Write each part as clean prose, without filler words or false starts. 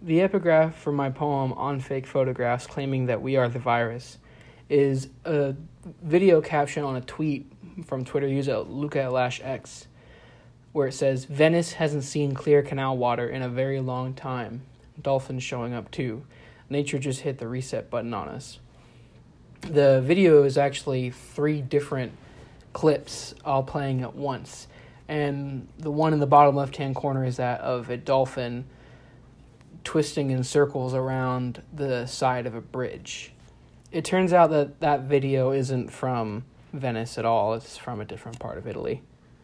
The epigraph for my poem On Fake Photographs, claiming that we are the virus, is a video caption on a tweet from Twitter user Luca_X, where it says, "Venice hasn't seen clear canal water in a very long time. Dolphins showing up too. Nature just hit the reset button on us." The video is actually 3 different clips all playing at once. And the one in the bottom left-hand corner is that of a dolphin twisting in circles around the side of a bridge. It turns out that that video isn't from Venice at all. It's from a different part of Italy.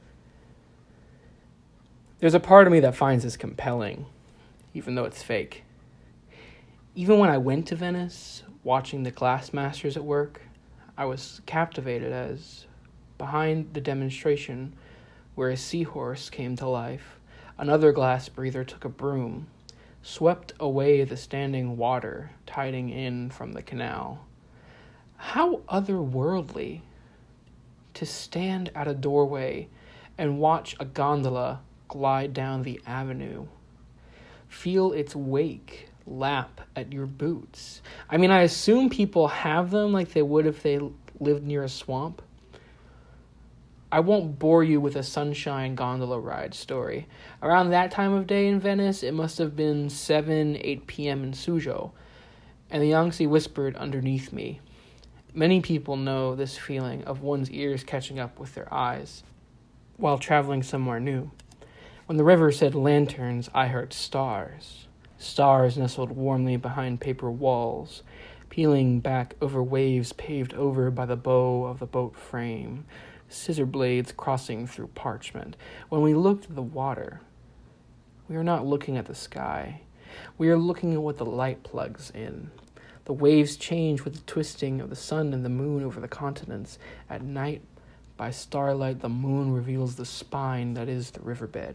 There's a part of me that finds this compelling, even though it's fake. Even when I went to Venice, watching the glass masters at work, I was captivated as, behind the demonstration, where a seahorse came to life, another glass breather took a broom, swept away the standing water tiding in from the canal. How otherworldly to stand at a doorway and watch a gondola glide down the avenue. Feel its wake lap at your boots. I mean, I assume people have them like they would if they lived near a swamp. I won't bore you with a sunshine gondola ride story. Around that time of day in Venice, it must have been 8 p.m. in Sujo, and the Yangtze whispered underneath me. Many people know this feeling of one's ears catching up with their eyes while traveling somewhere new. When the river said lanterns, I heard stars. Stars nestled warmly behind paper walls, peeling back over waves paved over by the bow of the boat frame, scissor blades crossing through parchment. When we looked at the water, we are not looking at the sky. We are looking at what the light plugs in. The waves change with the twisting of the sun and the moon over the continents. At night, by starlight, the moon reveals the spine that is the riverbed.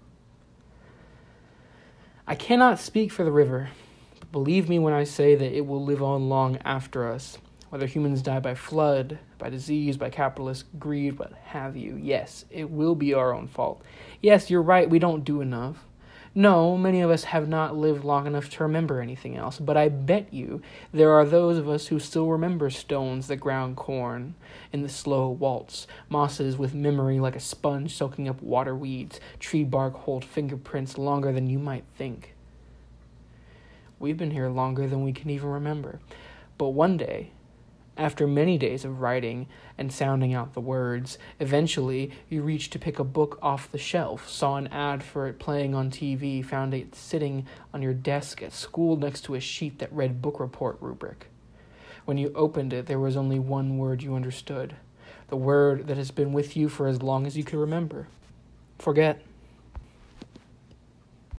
I cannot speak for the river, but believe me when I say that it will live on long after us. Whether humans die by flood, by disease, by capitalist greed, what have you. Yes, it will be our own fault. Yes, you're right, we don't do enough. No, many of us have not lived long enough to remember anything else, but I bet you there are those of us who still remember stones that ground corn in the slow waltz, mosses with memory like a sponge soaking up water weeds, tree bark hold fingerprints longer than you might think. We've been here longer than we can even remember. But one day, after many days of writing and sounding out the words, eventually you reached to pick a book off the shelf, saw an ad for it playing on TV, found it sitting on your desk at school next to a sheet that read book report rubric. When you opened it, there was only one word you understood, the word that has been with you for as long as you can remember. Forget.